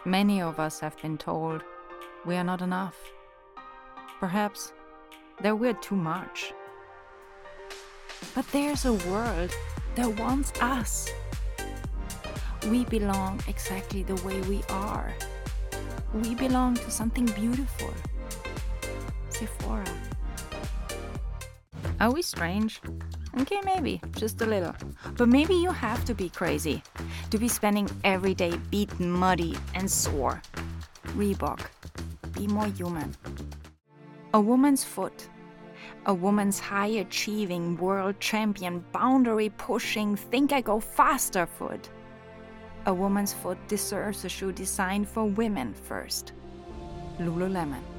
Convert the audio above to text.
Many of us have been told we are not enough. Perhaps that we're too much. But there's a world that wants us. We belong exactly the way we are. We belong to something beautiful. Sephora. Are we strange? Okay, maybe, just a little. But maybe you have to be crazy to be spending every day beaten, muddy, and sore. Reebok. Be more human. A woman's foot. A woman's high-achieving, world champion, boundary-pushing, think-I-go-faster foot. A woman's foot deserves a shoe designed for women first. Lululemon.